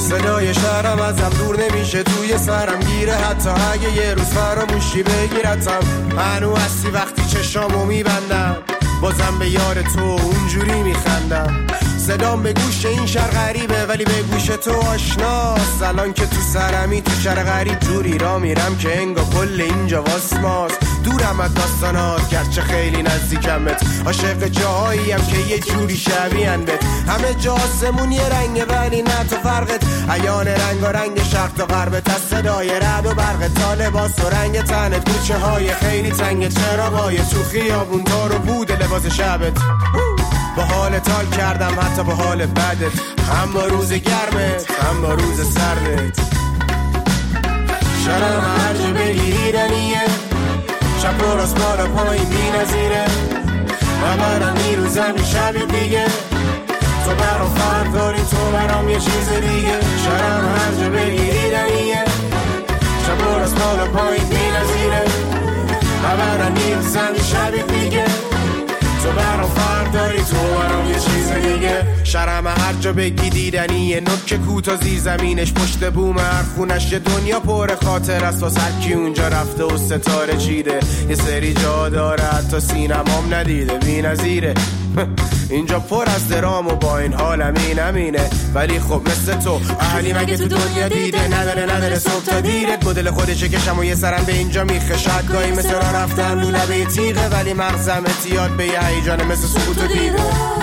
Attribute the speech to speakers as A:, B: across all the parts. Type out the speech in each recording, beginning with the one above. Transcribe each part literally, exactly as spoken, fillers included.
A: صدای شهرم ازم دور نمیشه، توی سرم گیره حتی اگه یه روز فراموشی بگیرتم. هنو هستی وقتی چشامو میبندم، بازم به یار تو اونجوری میخندم. صدام به گوش این شهر غریبه ولی به گوش تو آشناست. الان که تو سرمی تو شهر غریب جوری را میرم که انگار کل اینجا واسماست. دورم از داستانات گرچه خیلی نزدیکمت، عاشق جاهاییم که یه جوری شبیهن بهت. همه جا آسمون یه رنگه ولی نه تو فرقت، عیان رنگ و رنگ شرق تا غربت. از صدای رعد و برق تا لباس و رنگ تنت، کوچه های خیلی تنگ، چراغای تو خیابون تا رو بود لباس شبت. با حال تال کردم حتی با حال بدت، هم با روز گرمت هم با روز سردت. شرم هر جا بگیریدنیه، شب و راست بالا پایین بی نظیره. و برم میروزم این شب دیگه، تو برام فرق داری تو برام یه چیز دیگه. شرم هر جا بگیریدنیه، شب و راست بالا پایین بی نظیره. و برم میروزم این شب دیگه، تو برام فرق داری تو برام یه چیز دیگه. شرم هر جا بگی دیدنیه، نوک کوتا زیر زمینش پشت بوم هر خونش. یه دنیا پر خاطر است واسه هر کی اونجا رفته و ستاره چیده. یه سری جا داره حتی سینمام ندیده، بی نظیره. اینجا پر از درام و با این حالم این امینه. ولی خب مثل تو اهلی مگه تو دنیا دیده، نداره نداره صبح تا دیرت. مدل خودشه کشم و یه سرم به اینجا میخه. شاید گاهی مثل را رفتن رو لبه تیغه، ولی مغزم اتیاد به یه هیجانه مثل سکوت و دیده.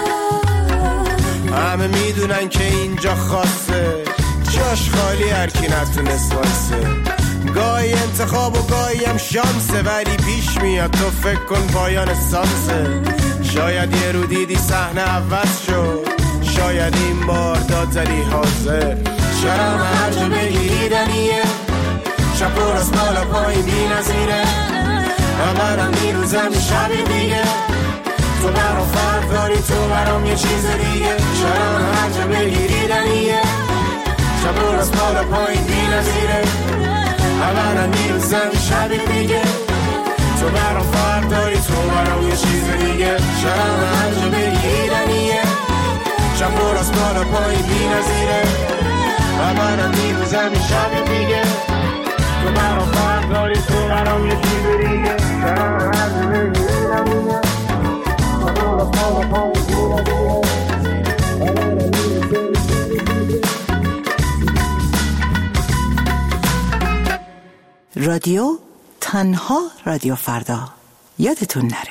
A: همه میدونن که اینجا خاصه، جاش خالی هر کی نتونست واسه. گاهی انتخاب و گاهی هم شانسه، ولی پیش میاد تو فکر کن پایان سانسه. شاید یه رو دیدی صحنه عوض شد، شاید این بار داد زدی حاضر. شرم هر جا بگیریدنیه، شب و راست بالا پایین بی نظیره. و برم میروزم این شب دیگه، تو برام فرق داری تو برام یه چیز دیگه. شرم هر جا بگیریدنیه، شب و راست بالا پایین بی نظیره. و برم میروزم این شب دیگه، تو برام فرق داری تو برام یه چیز دیگه. شرم هر جا بگیریدنیه، شب و راست بالا پایین بی نظیره. و برم میروزم این شب دیگه، تو برام فرق داری تو برام یه چیز دیگه. شرم هر جا بگیریدنیه، شب و راست بالا پایین بی نظیره.
B: رادیو تنها رادیو فردا، یادتون نره.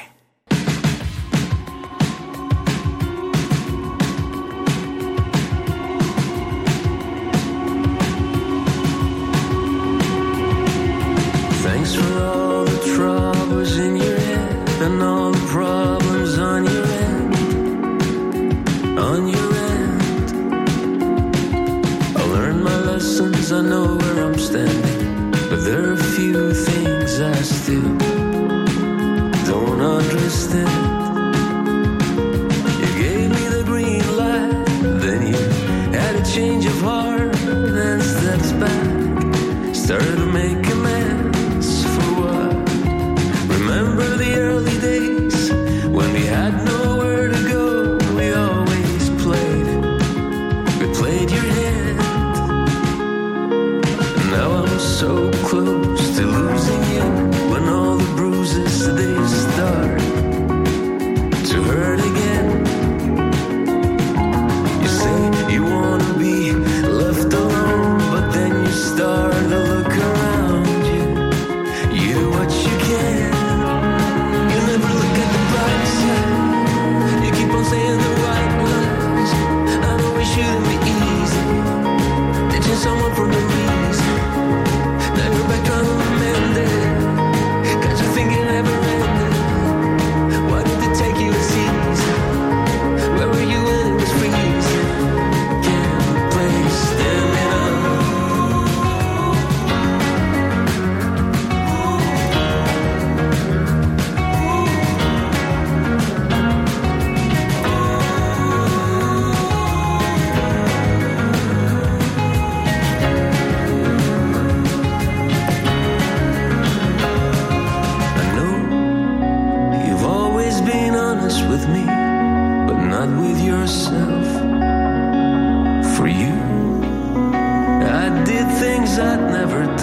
C: Thanks for all the troubles in your head and all the problems on your end, on your end. I learned my lessons, I know where I'm standing, but there are a few things I still don't understand. You gave me the green light, then you had a change of heart, then steps back, started to make amends for what? Remember the early days when we had nowhere to go, we always played, we played your hand. Now I'm so close to losing you, when all the bruises they start to hurt again. You say you wanna be left alone, but then you start to look around you. You do what you can, you never look at the bright side. You keep on saying the right words, I know it shouldn't be easy, ditching someone for no reason. Now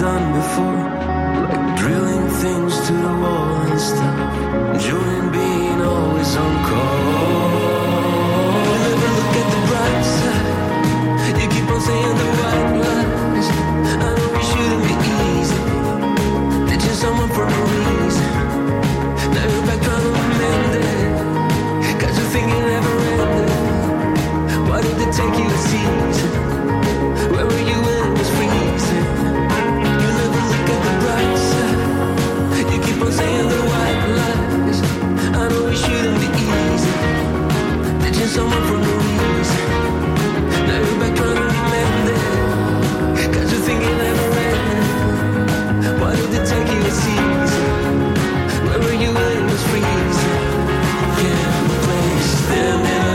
C: done before, like drilling things to the wall and stuff, enjoying being always on call. Never look at the bright side, you keep on saying the white lies. I know we shouldn't be easy, ditching someone for no reason. Now you're back trying to amend it, cause you think it never ended. Why did it take you a season? Where were you when it was freezing? You never look at the bright side, you keep on saying the white lies. I know it shouldn't be easy, ditching someone for no reason. Now you're back trying to amend it, cause you think it never ended. Why did it take you a season? Where were you when it was freezing? Can't replace them now.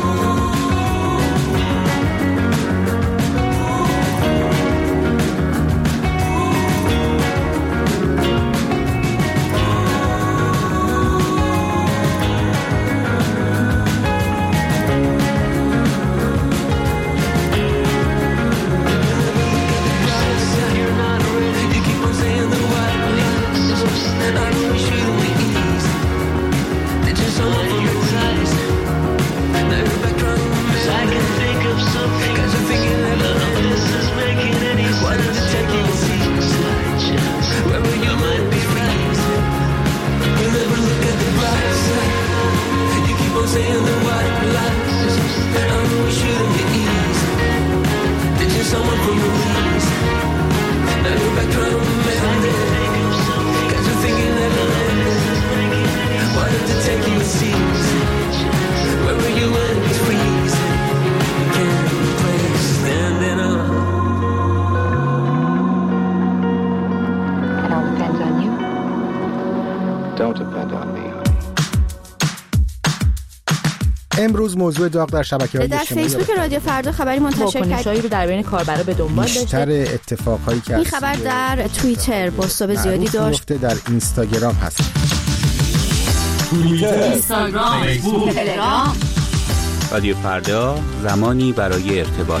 D: امروز موضوع داغ در شبکه‌های اجتماعی
E: در فیسبوک رادیو فردا خبری منتشر کرد
F: رو در بین کاربرا به دنبال داشته.
D: بیشتر اتفاقایی که
E: این خبر در توییتر بازتاب زیادی داشت،
D: در اینستاگرام هست.
G: توییتر، اینستاگرام، فیسبوک، تلگرام.
H: رادیو فردا، زمانی برای ارتباط.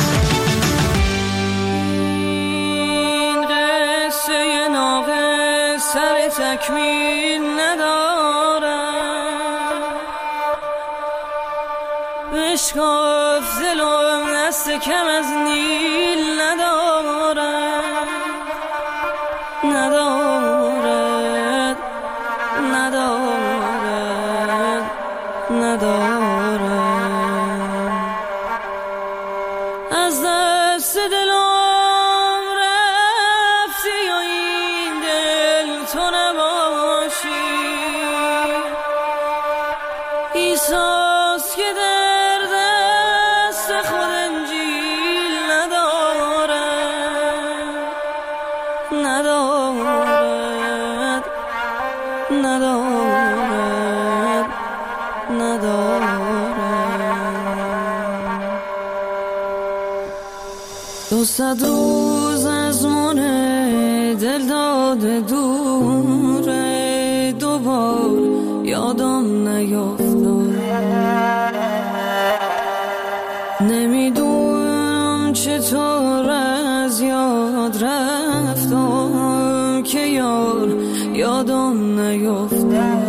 C: این قصه ناقص سر تکمیل نداره، بشکاف دلم دست کم از نیل نداره، نداره، نداره، نداره. از دست دلم رفتی و این دل تو نباشی، ایساس که در دست خود انجیل نداره، ندارد، ندارد، ندارد. دو صد روز از من دل داده دوره، دوبار یادم نیافتم، نمیدونم چطور از یاد رفتم که یار یادم نیافتم.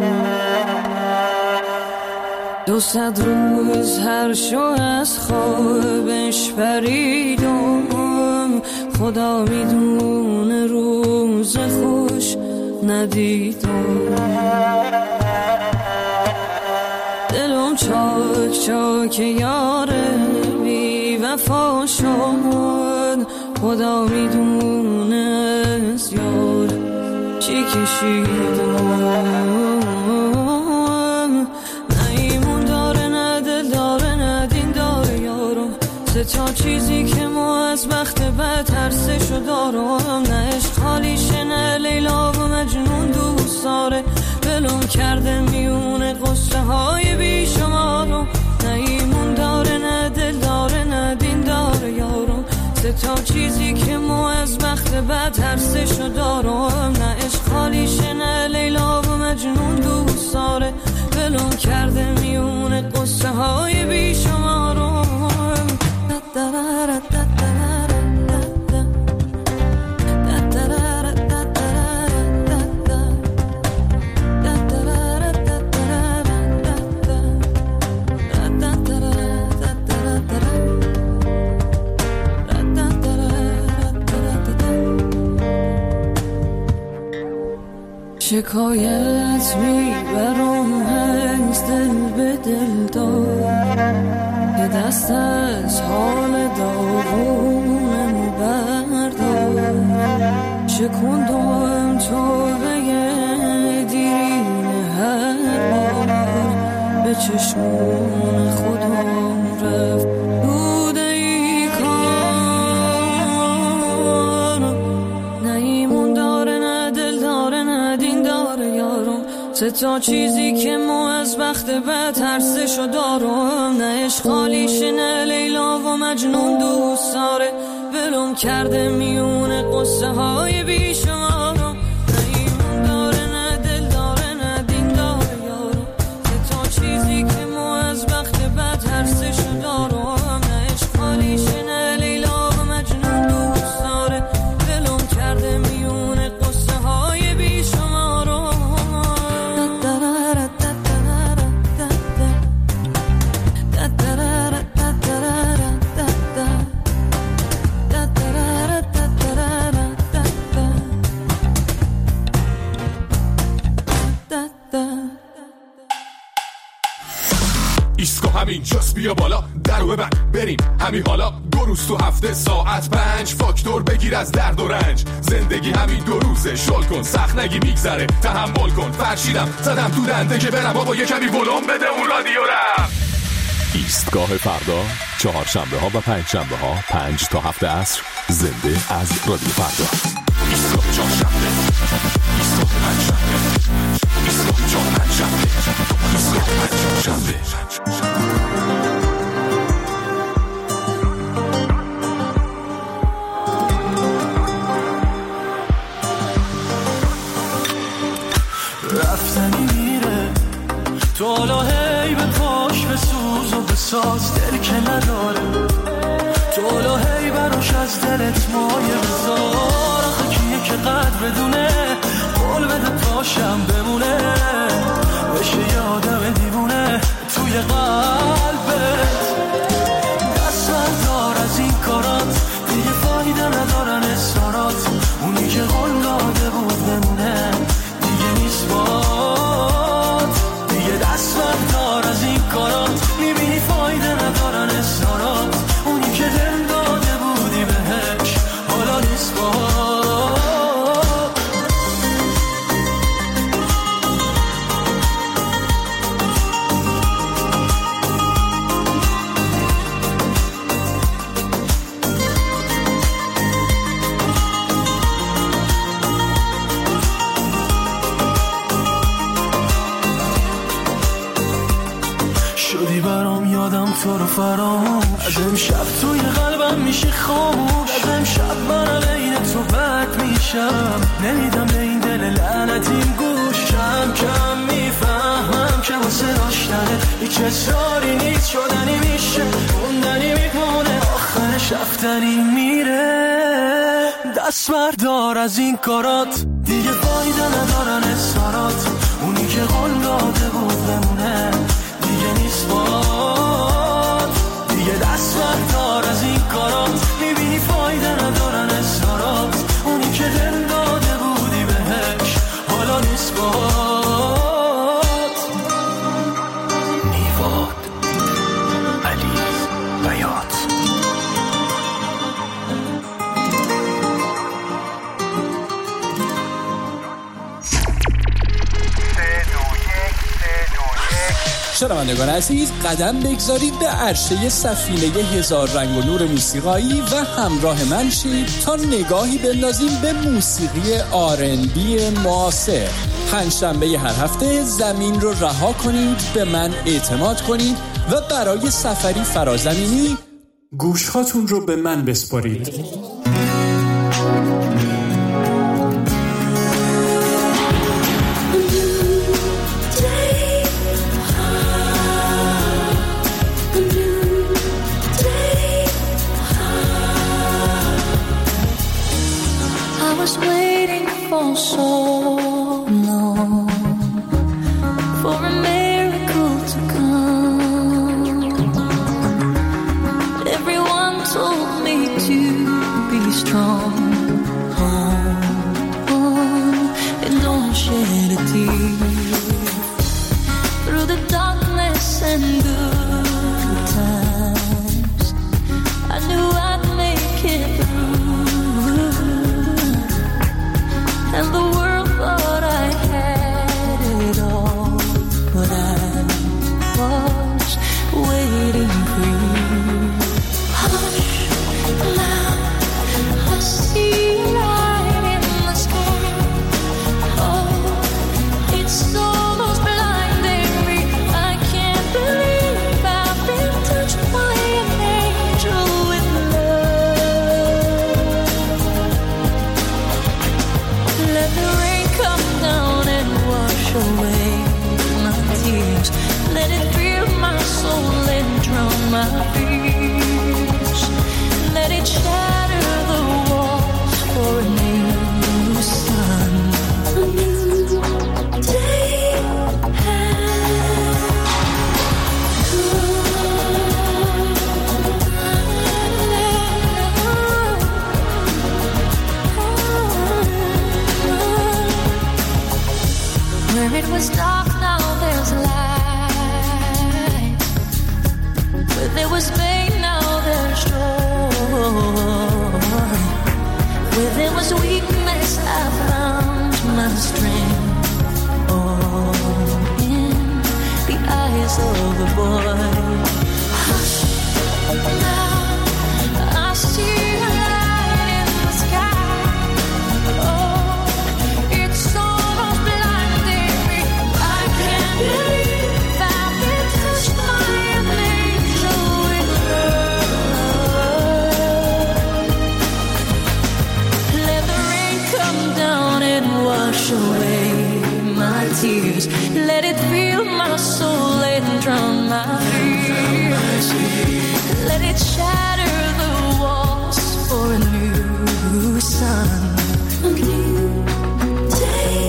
C: دو صد روز هر شو از خوابش پریدم، خدا میدونه روز خوش ندیدم. دلم چاک چاک یاره بی وفا شد، خدا میدونه از یار چی کشیدم. تا چیزی که ما از بخت بد ترسشو دارم، نه عشق خالیشه نه لیلا و مجنون دوست داره، بلوم کرده میونه قصه های بیشمارم، نه ایمون داره نه دل داره نه دین داره یارم. سه تا چیزی که ما از بخت بد ترسشو دارم، نه عشق خالیشه نه لیلا و مجنون دوست داره، بلوم کرده میونه قصه های بیشمارم. شکایت میبرم از دل به دل دار یه دست از حال داغونم بردار شکندم تو بگه دیرین هر بار به چشمون خودم رفت بوده ای کار نه ایمون داره نه دل داره نه دین داره یارم سه تا چیزی که ما از بخت بد ترسشو دارم نه عشق خالیشه نه لیلا و مجنون دوست داره ولم کرده میونه قصه های بیشمارم نه ایمون داره نه دل داره نه دین داره یارم سه تا چیزی که ما از بخت بد ترسشو دارم نه عشق خالیشه نه لیلا و مجنون دوست داره ولم کرده میونه قصه های بیشمارم
F: ایسکو همین جاست بیا بالا درو ببند بریم همین حالا دو روز تو هفته ساعت پنج فاکتور بگیر از درد و رنج زندگی همین دو روزه شل کن سخت نگی میگذره تحمل کن فرشیدم زدم تو دنده که برم بابا یه کمی ولوم بده اون رادیو رم
I: ایستگاه فردا چهارشنبه ها و پنج شنبه ها پنج تا هفت عصر زنده از رادیو فردا ایستگاه چهارشنبه ایستگاه پنج شنبه ایستگاه چهار پنج شنبه ایستگاه پنج شنبه
C: رفتنی میره تو حالا هی به پاش به سوز و به ساز دل که نداره تو حالا هی براش از دلت مایه بذار آخه کیه که قدر بدونه قول بده پاشم بمونه بشه یادم دیوونه توی قلبت دست بردار از این کارات دیگه فایده ندارن اصرارات اونی که قول داده بود بمونه دیگه نیست باد دیگه دست بردار از این کارات میبینی فایده ندارن اصرارات اونی که دل داده بودی بهش حالا نیست باد تو رو فراموش از امشب توی قلبم میشه خاموش از امشب من علیه تو بد میشم نمیدم به این دل لعنتیم گوش کم کم میفهمم که واسه داشتنت هیچ اصراری نیست شدنی میشه موندنی میمونه آخرش رفتنی میره دست بردار از این کارات دیگه فایده ندارن اصرارات اونی که قول داده بود بمونه دیگه نیست باد دیگه دست بردار از این کارات میبینی فایده ندارن اصرارات اونی که دل داده بودی بهش حالا نیست باد میواد علی بیات
J: شنوندگان عزیز قدم بگذارید به عرشه سفینه هزار رنگ و نور موسیقایی و همراه من شید تا نگاهی بندازیم به موسیقی آر ان بی معاصر. پنجشنبه هر هفته زمین رو رها کنید، به من اعتماد کنید و برای سفری فرازمینی گوشهاتون رو به من بسپارید.
C: was waiting for so long for a miracle to come. Everyone told me to be strong, oh, oh, and don't share.
K: see through the darkness and good times. I knew I'd make it through, and the world thought I had it all, but I was waiting for you. Hush, now I see light in the sky. Oh, it's almost blinding me. I can't believe I've been touched by an angel with love. Let the rain come down and wash away my tears. Let it fill my soul and drown my fears. Let it shatter the walls for a new sun. A new day where it was dark, now there's light. Where there was pain, now there's joy. Where there was weakness, I found my strength. Oh, in the eyes of a boy. Hush, now I see a light in the sky. Oh, it's almost blinding me. I can't believe I've been touched by an angel with love. Let the rain come down and wash away my tears. Let it fill my soul and drown my fears. Let it shatter the walls for a new sun. A new day.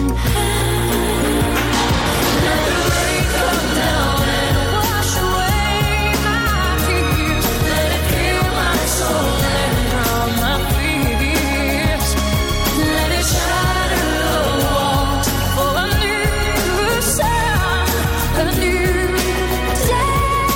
K: Let the rain come down and wash away my tears. Let it fill my soul and drown my fears. Let it shatter the walls for a new sun, a new day.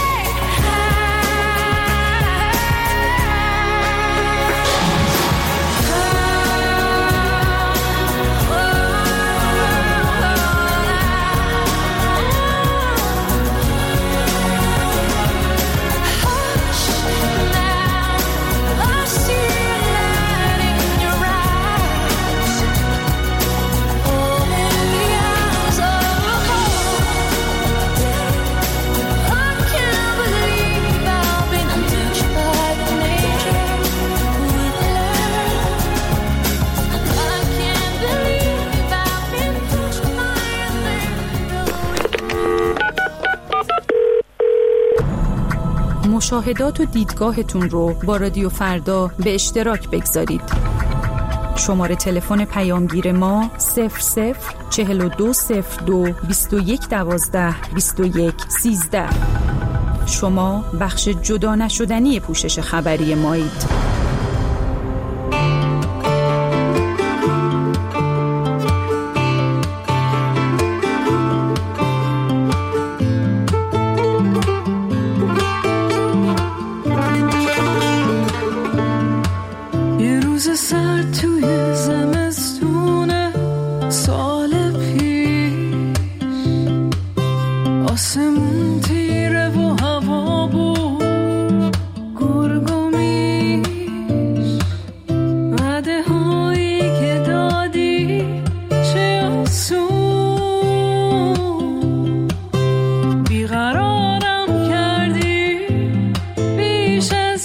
K: Hush, now I see a light in your eyes. Oh, in the eyes of a boy. I can't believe I've been touched by an angel with love. I can't believe I've been touched by an angel.
L: مشاهدات و دیدگاهتون رو با رادیو فردا به اشتراک بگذارید. شماره تلفن پیامگیر ما صفر صفر چهل و دو صفر دو بیست و یک دوازده بیست و یک سیزده. شما بخش جدا نشدنی پوشش خبری مایید.
K: یه روز سرد توی زمستونه سال پیش، آسمون تیره و هوا بود گرگومیش. وعده هایی که دادی چه آسون، بیقرارم کردی بیش از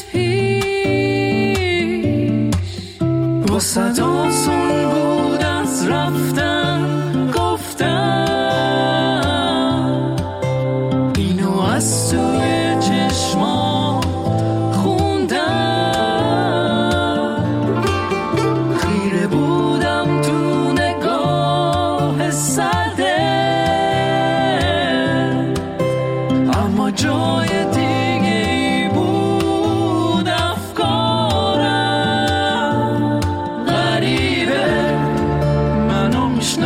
K: پیش. واسه آسون بود از رفتن گفتم، اینو از توی چشما خوندم. خیره بودم تو نگاه سرده، اما جای دیگه ای بود افکارم. غریبه منو میشه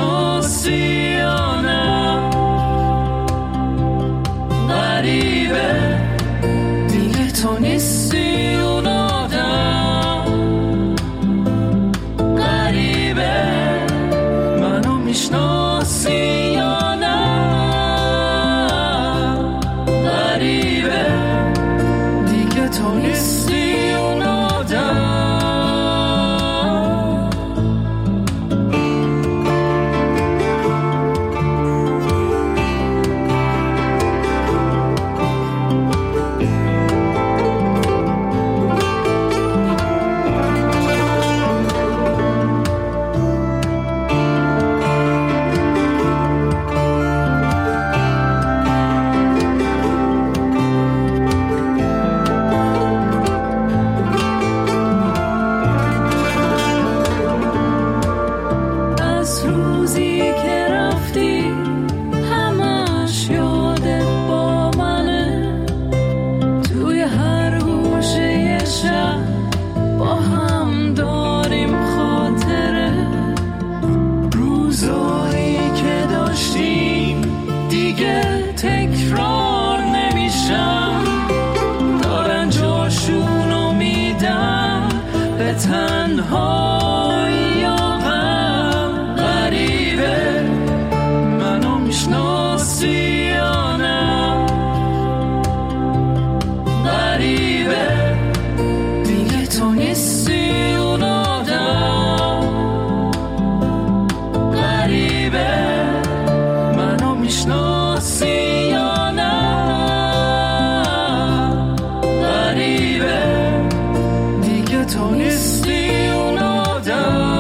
C: تنهایی یا غم غریبه منو میشناسی یا نه غریبه دیگه تو نیستی اون آدم غریبه منو میشناسی یا نه غریبه دیگه تو نیستی اون آدم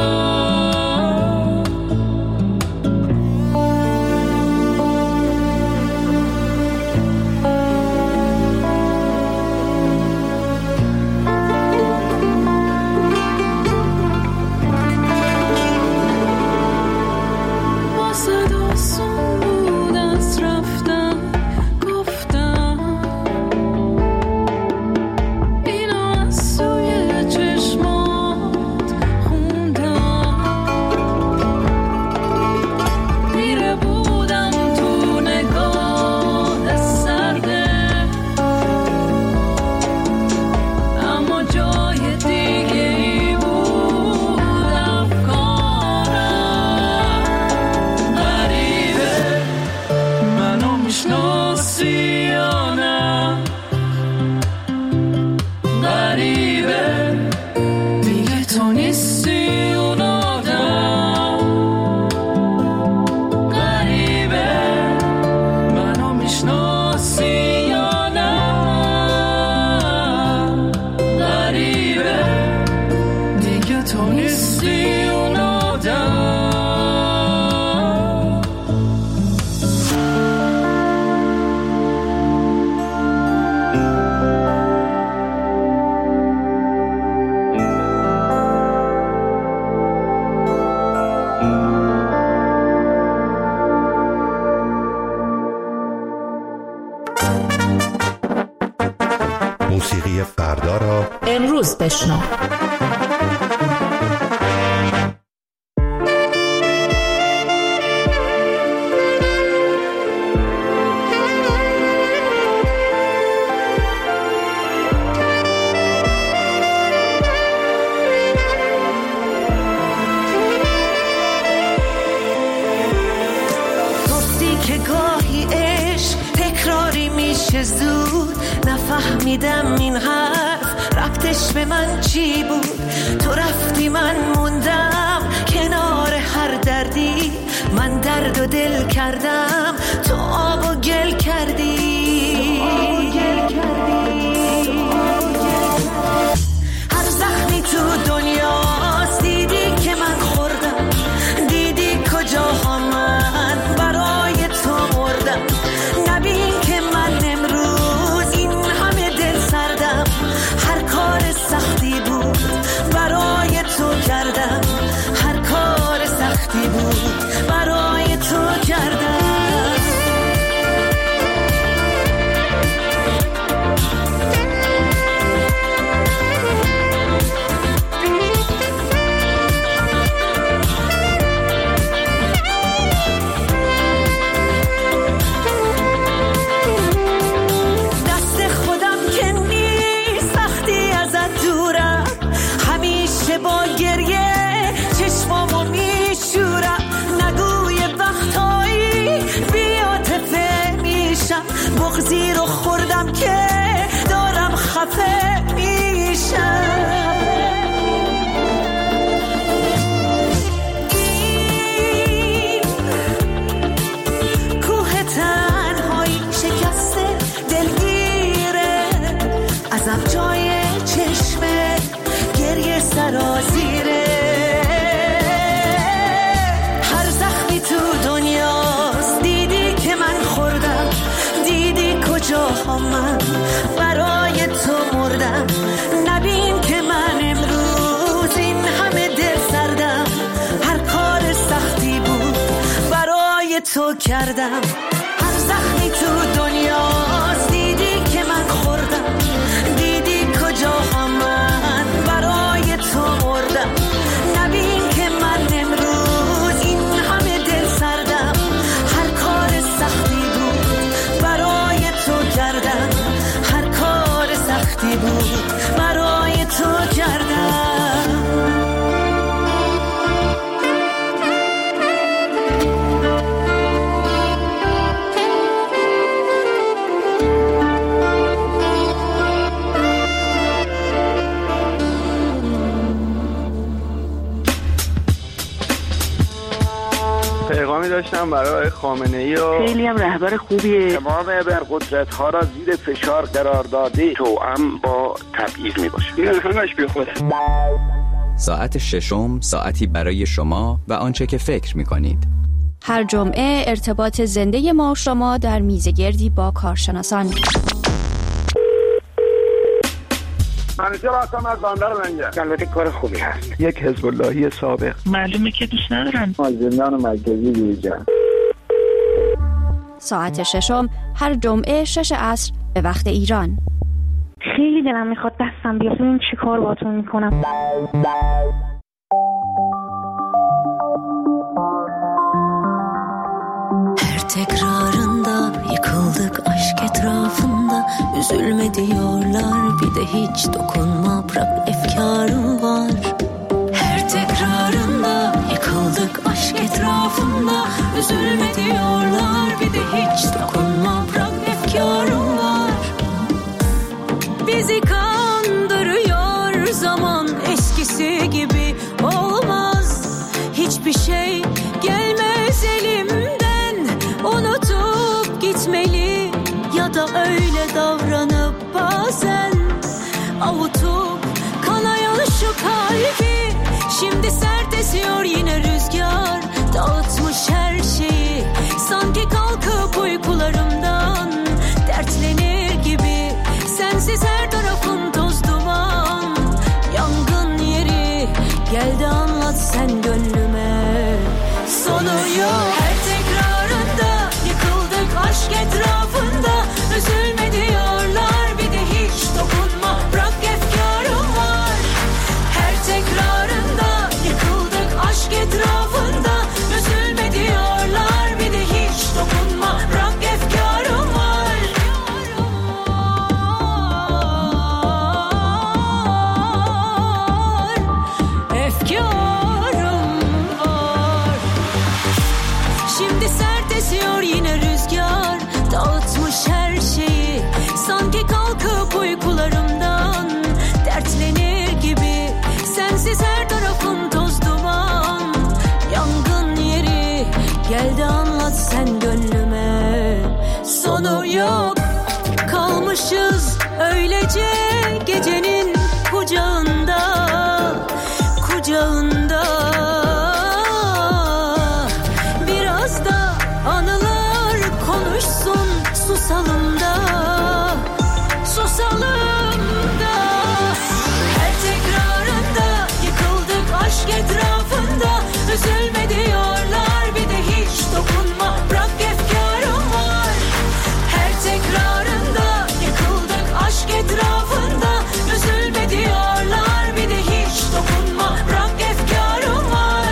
M: موسیقی فردا را
N: امروز بشنو.
O: زود نفهمیدم این حرف ربطش به من چی بود. تو رفتی من موندم کنار هر دردی، من درد و دل کردم تو آب و گل کردی. هر زخمی تو دنیاست دیدی که من خوردم، دیدی کجاها من برای تو مردم. نبین که من امروز این همه دل سردم، هر کار سختی بود برای تو کردم، هر کار سختی بود برای تو کردم. با گریه چشمامو میشورم، نگوی وقتایی بی‌عاطفه میشم، بغضی رو خوردم که دارم خفه میشم. این کوه تنهایی شکسته دلگیره، ازم جای چشمه گریه سرازیره. هر زخمی تو دنیاست دیدی که من خوردم، دیدی کجاها من برای تو مردم. نبین که من امروز این همه دل سردم، هر کار سختی بود برای تو کردم. هر زخمی تو دنیاست دیدی که من خوردم، دیدی کجاها من برای تو مردم. نبین که من امروز این همه دل سردم، هر کار سختی بود برای تو کردم، هر کار سختی بود برای تو کردم.
N: پیغامی داشتم برای خامنه‌ای و
P: خیلی هم رهبر خوبیه.
N: تمام ابرقدرت ها را زیر فشار قرار داده توأم با تبعیض میباشه. این همش بی خود.
Q: ساعت ششم ساعتی برای شما و آنچه که فکر میکنید.
E: هر جمعه ارتباط زنده ما و شما در میزگردی با کارشناسان.
N: منیجر هستم از بندر منجر. البته کار خوبی هست.
P: یک حزب اللهی سابق.
R: معلومه که دوست ندارن.
N: از زندان مرکزی بیرون.
E: ساعت ششم هر جمعه شش عصر به وقت ایران.
R: خیلی دلم میخواد دستم بیاد ببینم چی کار باتون میکنم.
K: Her tekrarında yıkıldık aşk etrafında. Üzülme diyorlar bir de hiç dokunma bırak efkarım var. Her tekrarında yıkıldık aşk etrafında. Üzülme diyorlar bir de hiç dokunma bırak efkarım var. Bizi kandırıyor zaman eskisi gibi olmaz. Hiçbir şey gelmez elimden. Unutup gitmeli ya da öyle davranıp bazen avutup kanayan şu kalbi. Şimdi sert esiyor yine rüzgar, dağıtmış her şeyi. Sanki kalkıp uykularımdan dertlenir gibi. Sensiz her tarafım toz duman, yangın yeri. Gel de anlat sen gönlüme, sonu yok. Her tekrarında yıkıldık aşk etrafında. Üzülme diyorlar bir de hiç dokunma bırak efkarım var. Her tekrarında yıkıldık aşk etrafında. Üzülme diyorlar bir de hiç dokunma bırak efkarım var. Efkarım var. Şimdi sert esiyor yine rüzgar, dağıtmış her şeyi. Sanki kalkıp uykularımdan dertlenir gibi. Sensiz her tarafım toz duman, yangın yeri. Gel de anlat sen gönlüme, sonu yok. Kalmışız öylece gecenin kucağında, kucağında. Biraz da anılar konuşsun, susalım da, susalım da. Her tekrarında yıkıldık aşk etrafında. Üzülme diyorlar bir de hiç dokunma bırak efkarım var. Her tekrarında yıkıldık aşk etrafında. Üzülme diyorlar bir de hiç dokunma bırak efkarım var.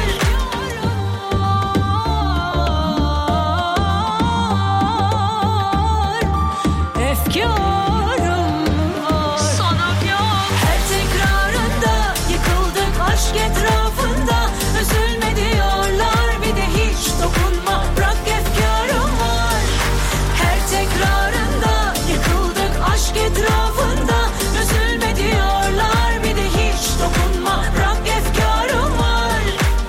K: Efkarım var. Sonum yok. Her tekrarında yıkıldık aşk etrafında. Üzülme diyorlar bir de hiç dokunma bırak efkarım var. Her tekrarında yıkıldık aşk etrafında. Üzülme diyorlar bir de hiç dokunma bırak efkarım var.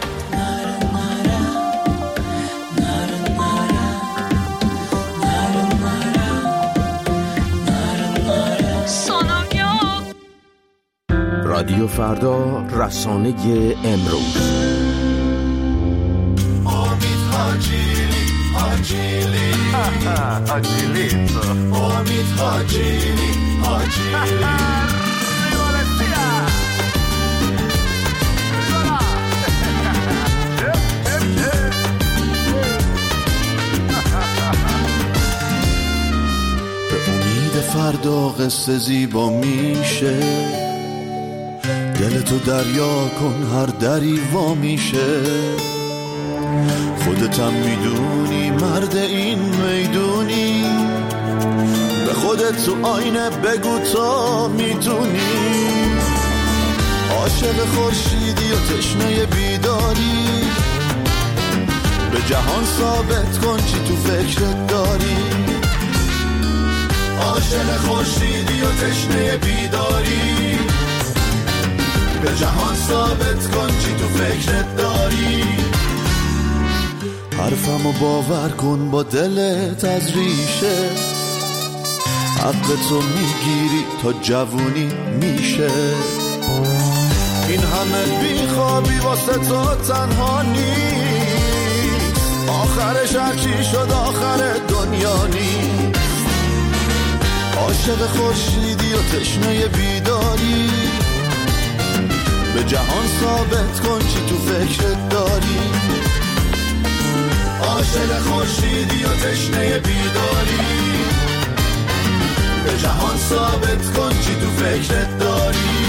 K: Sonum yok.
S: رادیو فردا، رسانه امروز.
F: امید حاجیلی حاجیلی حاجیلیتو امید حاجیلی حاجیلی
T: به امید فردا قصه زیبا میشه. دلتو دریا کن هر دری وا میشه. خودتم میدونی مرد این میدونی. به خودت تو آینه بگو تا میتونی. عاشق خورشیدی و تشنه بیداری. به جهان ثابت کن چی تو فکرت داری. عاشق خورشیدی و تشنه بیداری. به جهان ثابت کن چی تو فکرت داری. حرفمو باور کن با دلت از ریشه، حق تو میگیری تا جوونی میشه. این همه بیخوابی واسه تو تنها نیست، آخرش هرچی شد آخر دنیا نیست. عاشق خورشیدی و تشنه بیداری، به جهان ثابت کن چی تو فکرت داری. عاشق خورشیدی و تشنه بیداری، به جهان ثابت کن چی تو فکرت داری.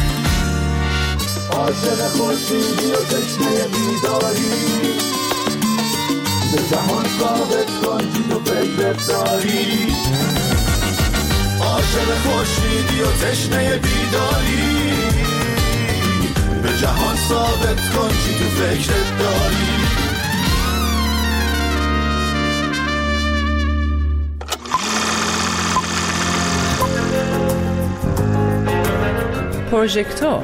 T: عاشق خورشیدی و تشنه بیداری، به جهان ثابت کن چی تو فکرت داری. عاشق خورشیدی و تشنه بیداری، به جهان ثابت کن چی تو فکرت داری.
U: پروژکتور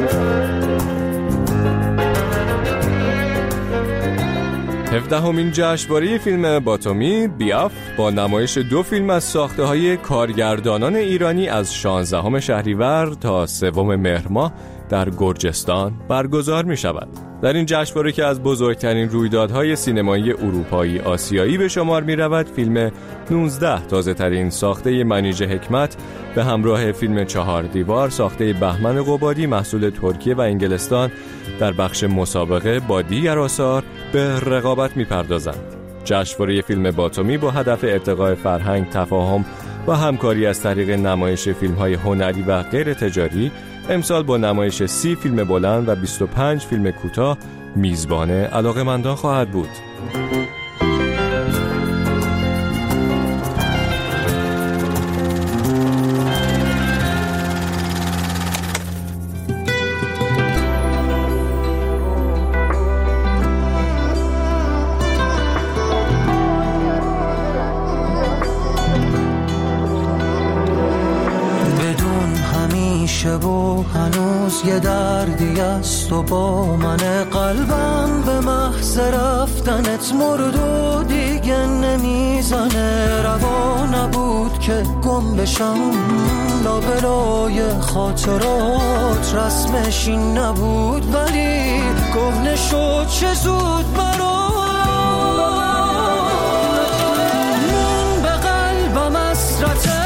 V: هفدهمین جشنواره فیلم باتومی بیاف با نمایش دو فیلم از ساخته‌های کارگردانان ایرانی از شانزدهم شهریور تا سوم مهر ماه در گرجستان برگزار می شود. در این جشنواره که از بزرگترین رویدادهای سینمایی اروپایی آسیایی به شمار می رود، فیلم نوزده تازه ترین ساخته منیژه حکمت به همراه فیلم چهار دیوار ساخته بهمن قبادی محصول ترکیه و انگلستان در بخش مسابقه با دیگر آثار به رقابت می پردازند. جشنواره فیلم باتومی با هدف ارتقاء فرهنگ، تفاهم و همکاری از طریق نمایش فیلم‌های هنری و غیر تجاری امسال با نمایش سی فیلم بلند و بیست و پنج فیلم کوتاه میزبان علاقه‌مندان خواهد بود.
W: و هنوز یه دردی است و با من قلبم به محض رفتنت مرد و دیگه نمیزنه. روا نبود که گم بشم لابلای خاطرات، رسمش این نبود ولی کهنه شد چه زود برات. من به قلبم حسرته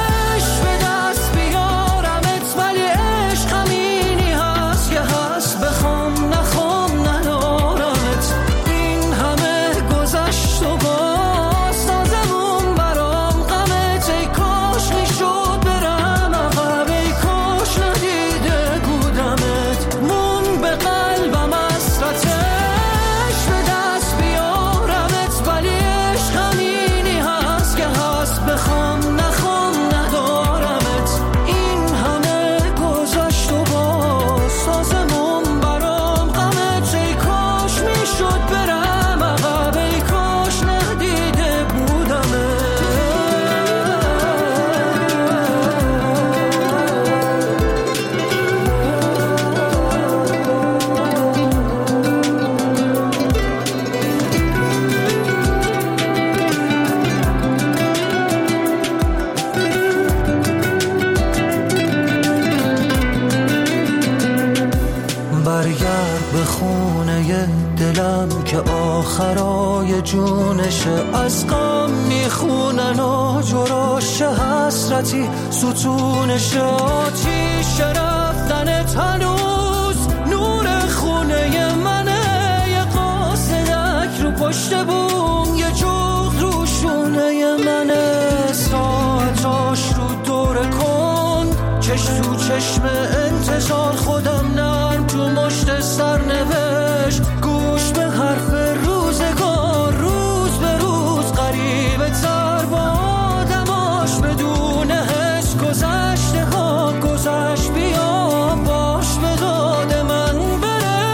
W: آخرای جونش از غم میخونن و جراش حسرتی ستونش. آتیش رفتنت هنوز نور خونه منه، یه قاصدک رو پشت بوم، یه جغد رو شونه منه. ساعتاش رو دور کن چش تو چشم انتظار، خودم نرم تو مشت سرنوشت، گوش به حرف روزگار، روز به روز قریب تر با آدماش، بدون حس گذشته ها گذشت. بیا باش به داد من بره.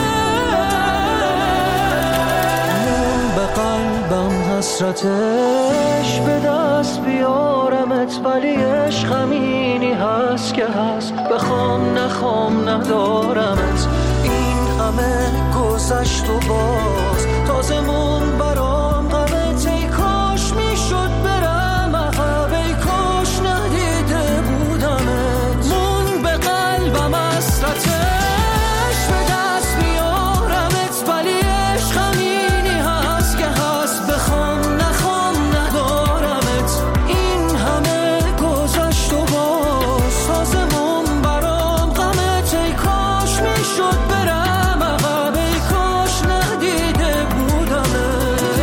W: من به قلبم حسرتش به دست بیارمت، ولی عشق همینی هست که هست، بخوام نخوام ندارمت. این همه گذشت و باز تازه مون شد برم عقب ای کاش ندیده بودمه.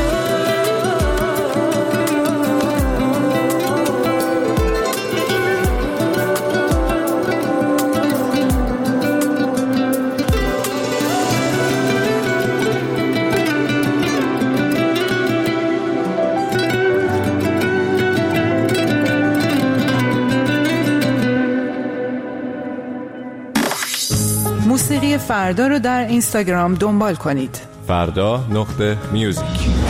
A: موسیقی فردا رو در اینستاگرام دنبال کنید.
V: فردا نقطه میوزیک.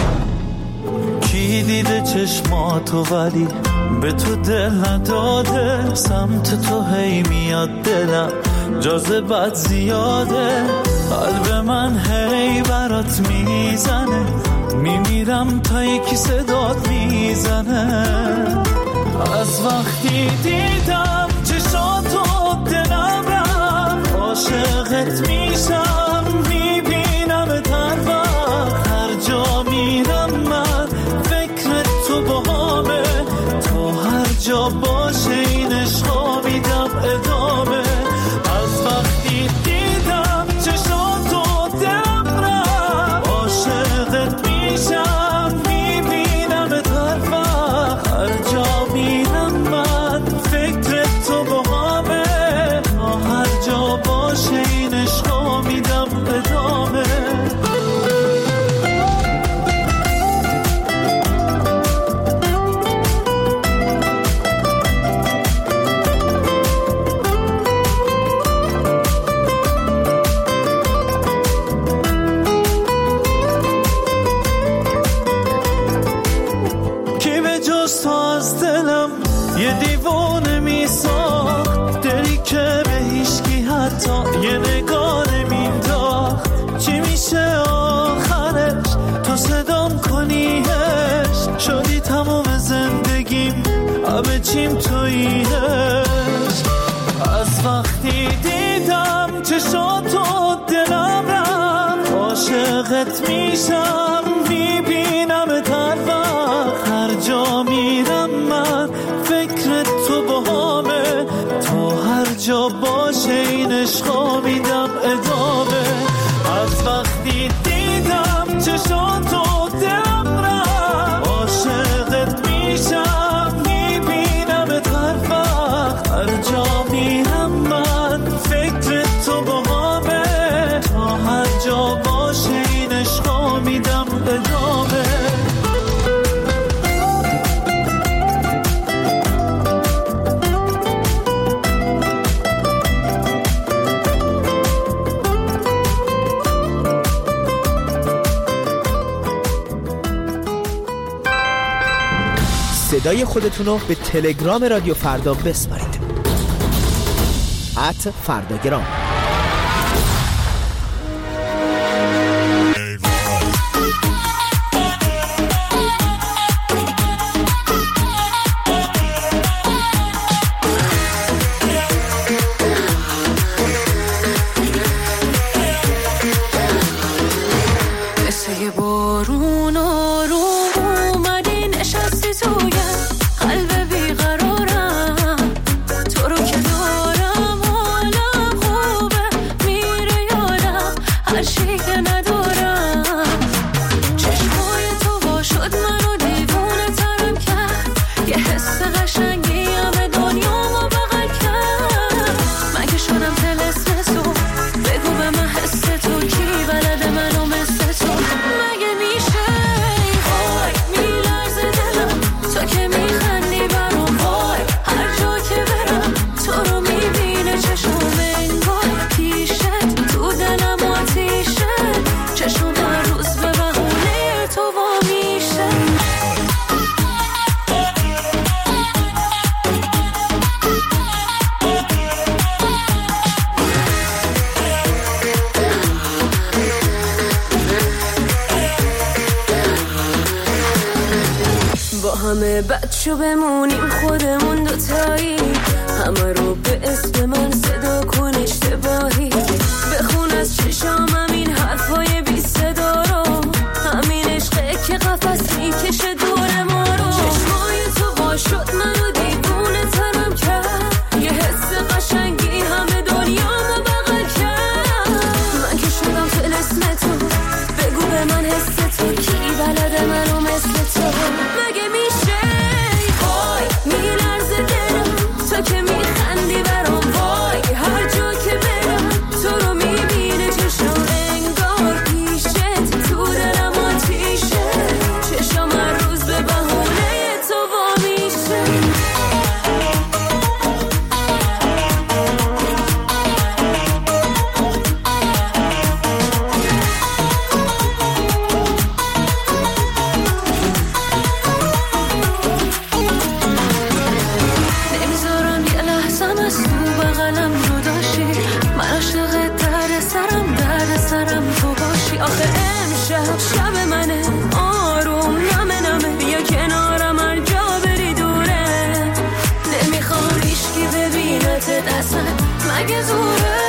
W: کی دیده چشماتو ولی به تو دل نداده، سمت تو هی میاد دلم جاذبت زیاده، قلب من هی برات میزنه، میمیرم تا یکی صدات میزنه. از وقتی دیدم چشاتو دلم رفت، عاشقت میشم میبینم تر وقت، هر جا میرم من فکر تو باهامه، تا هر جا باشه این عشقا میدم ادامه. از وقتی دیدم چشاتو دلم رفت، عاشقت میشم میبینم تر وقت، هر جا میرم من فکر تو باهامه، تا هر جا باشه این عشقا میدم ادامه. کی به جز تو از دلم یه دیوانه میساخت، دلی که به هیچکی حتی یه نگاه نمینداخت. چی میشه آخرش تو صدام کنیش، شدی تمام زندگیم همه چیم توییش. از وقتی دیدم چشاتو دلم رفت، عاشقت میشم میبینم تر وقت، هر جا میرم من فکر تو باهامه، تا هر جا باشه این عشقا میدم ادامه. از وقتی دیدم چشاتو دلم رفت، عاشقت میشم میبینم تر وقت، هر جا میرم من فکر تو باهامه، تا هر جا باشه این عشقا میدم ادامه.
B: صدای خودتون رو به تلگرام رادیو فردا بسپارید. ات فرداگرام.
K: مثل بارون آروم اومدی نشستی توی قلب بیقرارم، تو رو که دارم حالم خوبه میره یادم هر چی که ندارم. چشمای تو وا شد منو دیوونه ترم کرد، یه حس قشنگی همه دنیامو بغل کرد. مگه شدم طلسم تو، بگو به من حس تو کی بلده منو مثل تو. مگه میشه وای میلرزه دلم تو که میخندی برام، وای هر جا که برم تو رو میبینه چشم انگار پیشت، تو دلم آتیشه، چشم هر روز به بهونه تو وا میشه. با همه بچه بمونیم خودمون دوتایی، همه رو به اسم من صدا کن اشتباهی، بخون از چشام همین حرفای بی صدا رو، همین عشقه که قفس میکشه دور ما رو. چشمای تو وا شد منو دیوونه ترم کرد، یه حس قشنگی همه دنیامو بغل کرد. شب منه آروم نمه نمه بیا کنارم هر جا بری دوره نمیخوام هیچکی ببینتت اصلا مگه زوره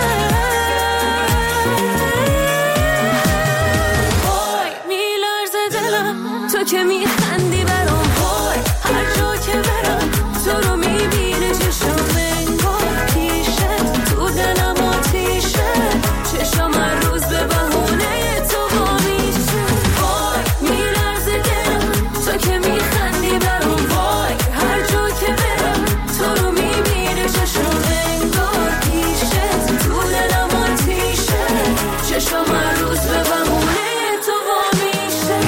K: وای میلرزه دلم تو که میخندی برام وای هر جا که برم تو رو میبینه چشم انگار پیشت تو دلم آتیشه چشم هر روز به بهونه تو با میشه وای میلرزه دلم تو که میخندی برام وای هر جا که برم تو رو میبینه چشم انگار پیشت تو دلم آتیشه چشم هر روز به بهونه تو با میشه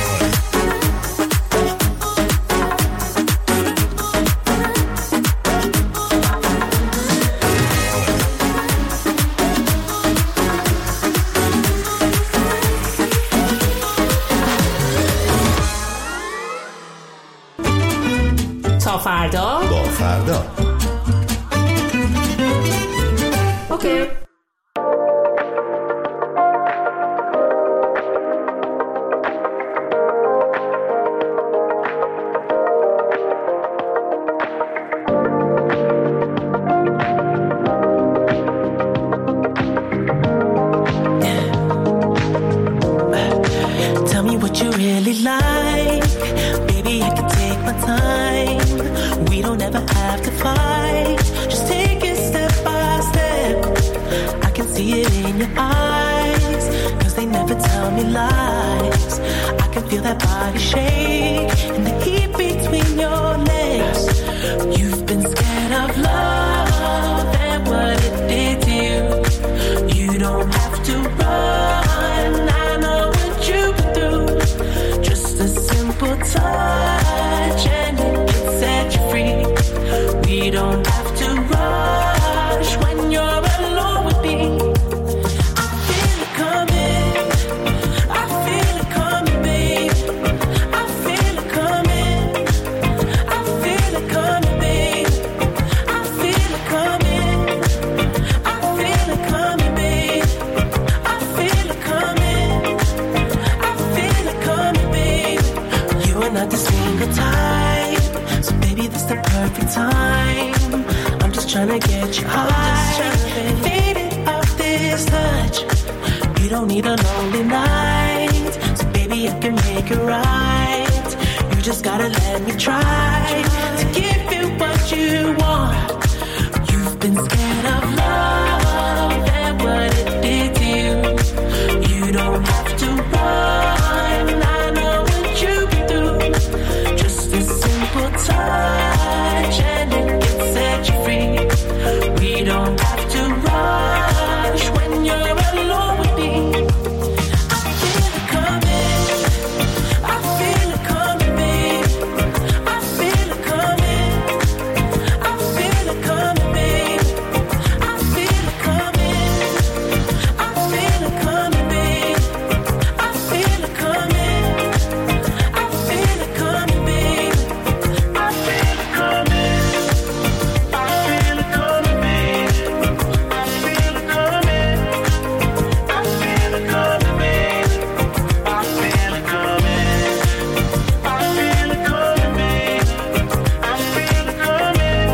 D: تا فردا
M: با فردا
D: اوکی.
O: Tell me what you really like. Baby, I can take my time. We don't ever have to fight. Just take it step by step. I can see it in your eyes. Cause they never tell me lies. I can feel that body shake and the heat between your legs. You've been scared of love and what it did to you. You don't have to run. I know what you've been through. Just a simple touch and it can set you free. We don't have to rush when you're alone with me. I feel it coming. I feel it coming, babe. I feel it coming. I feel it coming, babe. I feel it coming. I feel it coming, babe. I feel it coming. I feel it coming, babe. You are not the single type, so baby, this the perfect time. I'm just trying to get you high, faded off this touch. You don't need a lonely night, so baby, I can make it right. You just gotta let me try to give you what you want. You've been scared of love and what it did to you. You don't have to run. I know what you've been through. Just a simple touch and it can set you free. We don't have to rush when you're alone with me. I feel it coming. I feel it coming, babe. I feel it coming. I feel it coming, babe. I feel it coming. I feel it coming, babe. I feel it coming. I feel it coming, babe. I feel it coming. I feel it coming, babe. I feel it coming. I feel it coming, babe. I feel it coming. I feel it coming, babe. I feel it coming.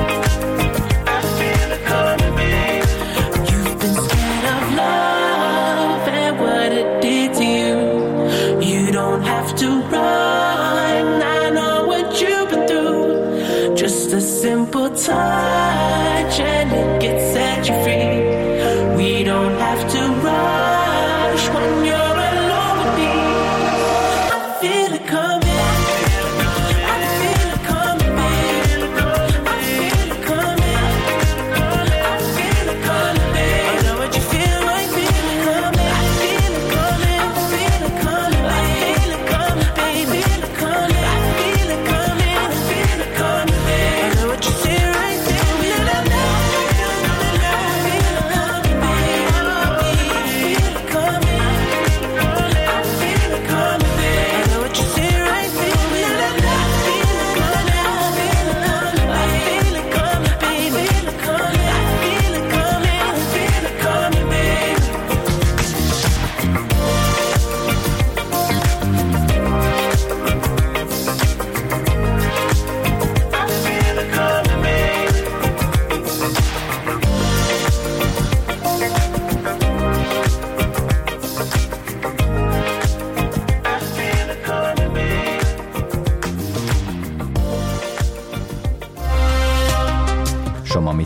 O: I feel it coming, babe. You've been scared of love and what it did to you. You don't have to run. I know what you've been through. Just a simple touch and it can set you free. We don't have to rush when you're alone with me. I feel it coming. I feel it coming, babe. I feel it coming. I feel it coming, babe. I know what you feel like. Feel it coming. I feel it coming. I feel it coming, babe. I feel it coming, babe. I feel it coming. I feel it coming. I feel it coming, babe. I know what you see right there. Feel it coming. I feel it coming, babe. I feel it coming.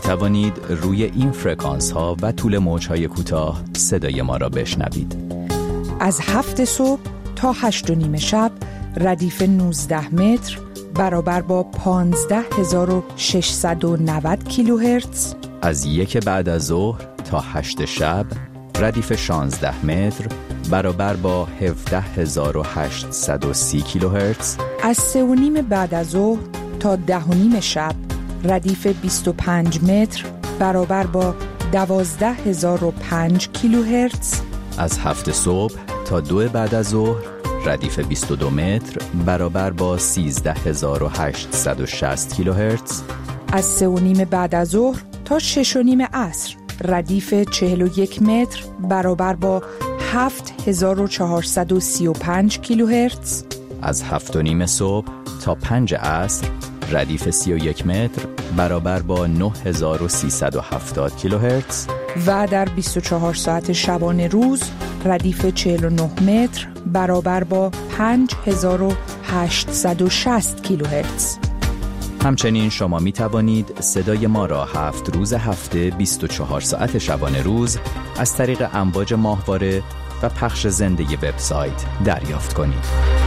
Q: توانید روی این فرکانس ها و طول موج های کوتاه صدای ما را بشنوید.
A: از هفت صبح تا هشت و نیم شب ردیف نوزده متر برابر با پانزده هزار و ششصد و نود کیلوهرتز.
Q: از یک بعد از ظهر تا هشت شب ردیف شانزده متر برابر با هفده هزار و هشتصد و سی کیلوهرتز.
A: از سه و نیم بعد از ظهر تا ده و نیم شب ردیف بیست و پنج متر برابر با دوازده هزار و پنج کیلوهرتز.
Q: از هفت صبح تا دو بعد از ظهر ردیف بیست و دو متر برابر با سیزده هزار و هشتصد و شصت کیلوهرتز.
A: از سه و نیم بعد از ظهر تا شش و نیم عصر ردیف چهل و یک متر برابر با هفت هزار و چهارصد و سی و پنج کیلوهرتز.
Q: از هفت و نیم صبح تا پنج عصر ردیف سی و یک متر برابر با نه هزار و سیصد و هفتاد کیلوهرتز.
A: و در بیست و چهار ساعت شبانه روز ردیف چهل و نه متر برابر با پنج هزار و هشتصد و شصت کیلوهرتز.
Q: همچنین شما می توانید صدای ما را هفت روز هفته بیست و چهار ساعت شبانه روز از طریق امواج ماهواره و پخش زنده وبسایت دریافت کنید.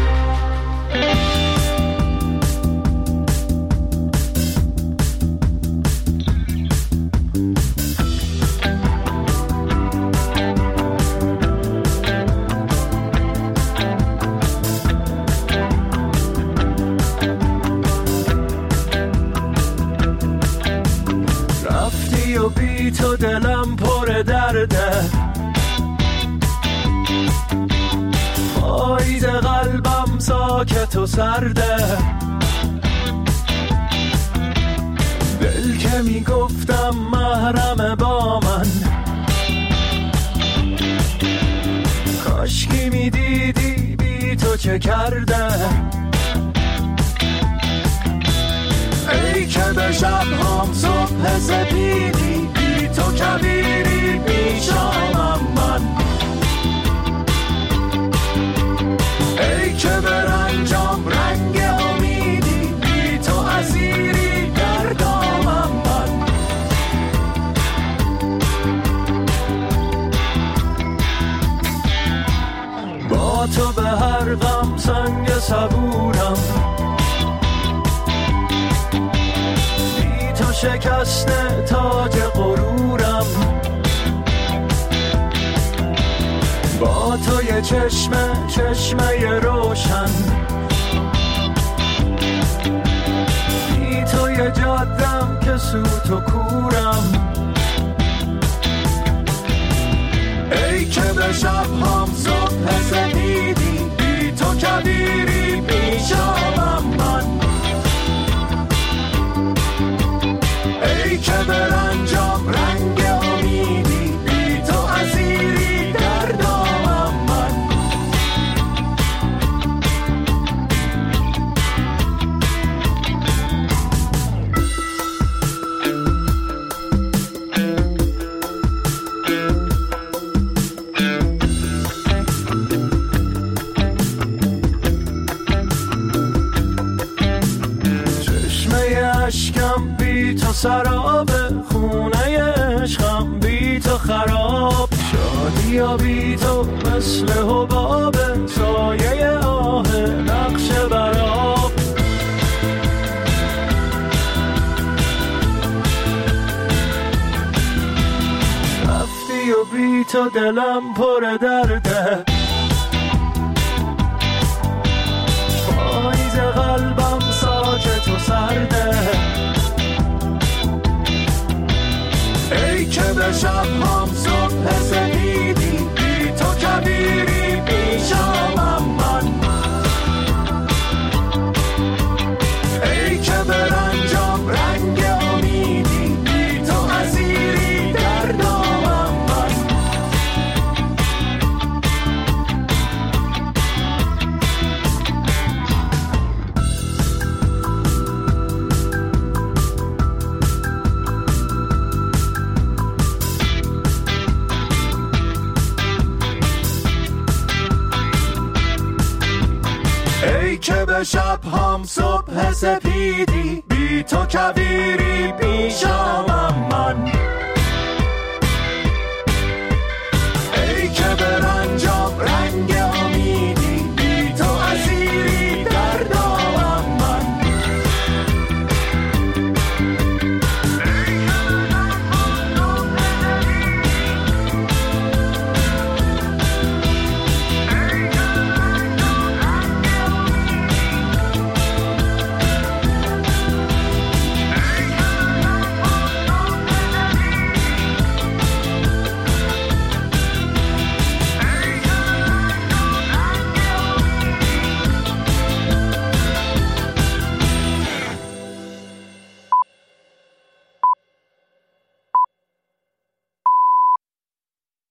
W: تو دلم پر درده، پاییز قلبم ساکت و سرده، دل که میگفتم محرم با من، کاشکی میدیدی بی تو چه کرده. ای که به شب هم صبح سپیدی، بی تو کبیری پیشامم من. ای که به رنجام رنگ امیدی، بی تو اسیری در دامم من. با تو به هر غم سنگ صبورم، شکسته تاج غرورم. با تو یه چشمه چشمه روشن، بی تو یه جادم که سوت و کورم. ای که به شب هم صبح سپیدی، بی تو کبیری پیشامم من. ای که به رنجام رنگ امیدی، بی تو اسیری در دامم من. چشمه اشکم بی تو سراب، خونه عشقم بی تو خراب. شادی یا بی تو مثل حباب، سایه آه نقش براب. رفتی و بی تو دلم پر درده، پاییز قلبم ساکت و سرده. ای که به شب هم صبح سپیدی، بی تو کبیری پیشامم من. ای که به رنجام رنگ امیدی، بی تو اسیری در دامم من. ای که به شب هم صبح سپیدی، بی
T: بی تو کویری پیشامم من